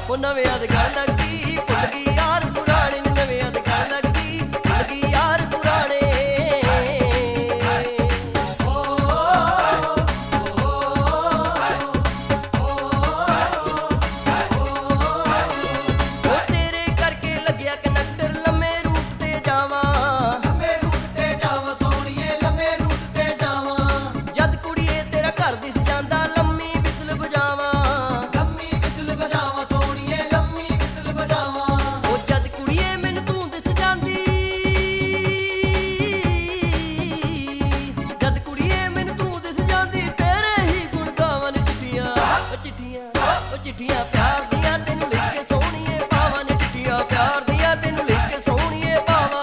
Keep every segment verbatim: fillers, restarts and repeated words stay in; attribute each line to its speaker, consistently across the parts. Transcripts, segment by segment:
Speaker 1: ਉਹ ਨਵਿਆਂ ਦੇ ਗੱਲ ਲੱਗੀ ਭੁੱਲ ਗਈ ਯਾਰ ਪੁਰਾਣੇ ਨੀ ਨਵਿਆਂ ਦੇ ਗੱਲ ਲੱਗੀ ਭੁੱਲ ਗਈ ਯਾਰ ਪੁਰਾਣੇ ਉਹ ਤੇਰੇ ਕਰਕੇ ਲੱਗਿਆ ਕਨੈਕਟਰ ਲੰਮੇ ਰੂਟ ਤੇ ਜਾਵਾਂ
Speaker 2: ਲੰਮੇ ਰੂਟ ਤੇ ਜਾਵਾਂ ਸੋਹਣੀਏ ਲੰਮੇ ਰੂਟ ਤੇ ਜਾਵਾਂ
Speaker 1: ਜਦ ਕੁੜੀਏ ਤੇਰਾ ਘਰ ਦਿਸ ਜਾਂਦਾ ਲੰਮੀ ਵਿਸਲ ਵਜਾਵਾਂ
Speaker 2: ਲੰਮੀ ਵਿਸਲ ਵਜਾਵਾਂ ਸੋਹਣੀਏ ਲੰਮੀ ਵਿਸਲ ਵਜਾਵਾਂ
Speaker 1: ਉਹ ਜਦ ਕੁੜੀਏ ਮੈਨੂੰ ਤੂੰ ਦਿਸ ਜਾਂਦੀ ਜਦ ਕੁੜੀਏ ਮੈਨੂੰ ਤੂੰ ਦਿਸ ਜਾਂਦੀ ਤੇਰੇ ਹੀ ਗੁਣ ਗਾਵਾਂ ਨੇ ਚਿੱਠੀਆਂ ਉਹ ਚਿੱਠੀਆਂ ਉਹ ਚਿੱਠੀਆਂ ਪਿਆਰ ਦੀਆਂ ਤੈਨੂੰ ਲਿਖ ਕੇ ਸੋਹਣੀਏ ਪਾਵਾਂ ਨੇ ਚਿੱਠੀਆਂ ਪਿਆਰ ਦੀਆਂ ਤੈਨੂੰ ਲਿਖ ਕੇ ਸੋਹਣੀਏ ਪਾਵਾਂ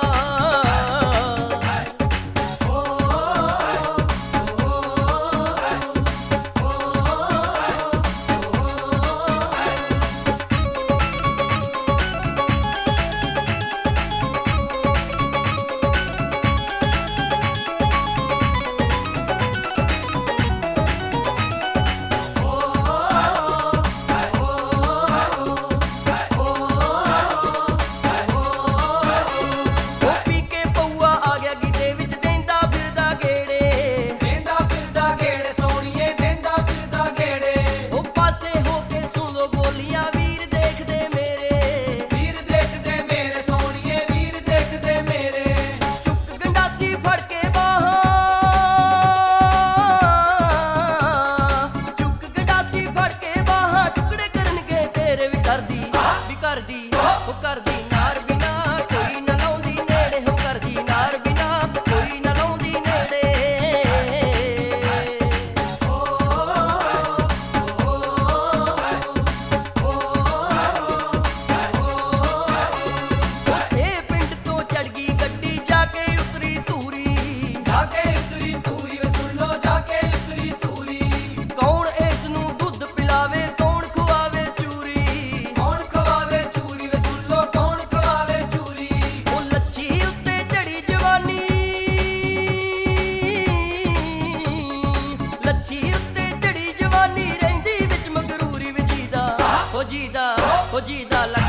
Speaker 1: ਉਹ ਪੀ ਕੇ ਪਊਆ ਆ ਗਿਆ ਗੀਤੇ ਵਿੱਚ ਦੇਂਦਾ ਫਿਰਦਾ ਗੇੜੇ
Speaker 2: ਦੇਂਦਾ ਫਿਰਦਾ ਗੇੜੇ ਸੋਹਣੀਏ ਦੇਂਦਾ ਫਿਰਦਾ ਗੇੜੇ
Speaker 1: ਉਹ ਪਾਸੇ ਹੋ ਕੇ ਸੁਣ ਲੋ ਬੋਲੀਆਂ ਵੀਰ ਦੇਖਦੇ ਮੇਰੇ
Speaker 2: ਵੀਰ ਦੇਖਦੇ ਮੇਰੇ ਸੋਹਣੀਏ ਵੀਰ ਦੇਖਦੇ ਮੇਰੇ
Speaker 1: ਚੁੱਕ ਗੰਡਾਸੀ ਫੜ ਕੇ ਬਾਹਾਂ ਚੁੱਕ ਗੰਡਾਸੀ ਫੜ ਕੇ ਬਾਹਾਂ ਟੁਕੜੇ ਕਰਨਗੇ ਤੇਰੇ ਵੀ ਕਰਦੀ ਵੀ ਕਰਦੀ ਉਹ ਕਰਦੀ ਨਾਰ ਬਿਨਾ ਕੋਈ ਨਾ ਲਾਉਂਦੀ ਨੇੜੇ ਹੋ ਕਰਦੀ ਨਾਰ ਬਿਨਾ ਕੋਈ ਨਾ ਲਾਉਂਦੀ ਨੇੜੇ ਉਸੇ ਪਿੰਡ ਤੋਂ ਚੜ ਗਈ ਗੱਡੀ ਜਾ ਕੇ ਉਤਰੀ ਧੂਰੀ
Speaker 2: ਜਾ ਕੇ ਉਤਰੀ ਤੂਰੀ ਵੇ ਸੁਣ ਲੋ ਜਾ ਕੇ ਉਤਰੀ ਤੂਰੀ
Speaker 1: ਕੌਣ ਇਸ ਨੂੰ ਦੁੱਧ ਪਿਲਾਵੇ ਕੌਣ ਖਵਾਵੇ ਚੂਰੀ
Speaker 2: ਕੌਣ ਖਵਾਵੇ ਚੂਰੀ ਵੇ ਸੁਣ ਲੋ ਕੌਣ ਖਵਾਵੇ ਚੂਰੀ
Speaker 1: ਉਹ ਲੱਛੀ ਉੱਤੇ ਚੜੀ ਜਵਾਨੀ ਲੱਛੀ ਉੱਤੇ ਚੜੀ ਜਵਾਨੀ ਰਹਿੰਦੀ ਵਿੱਚ ਮਗਰੂਰੀ ਵਜੀਦਾ ਹੋ ਜੀਦਾ ਹੋ ਜੀਦਾ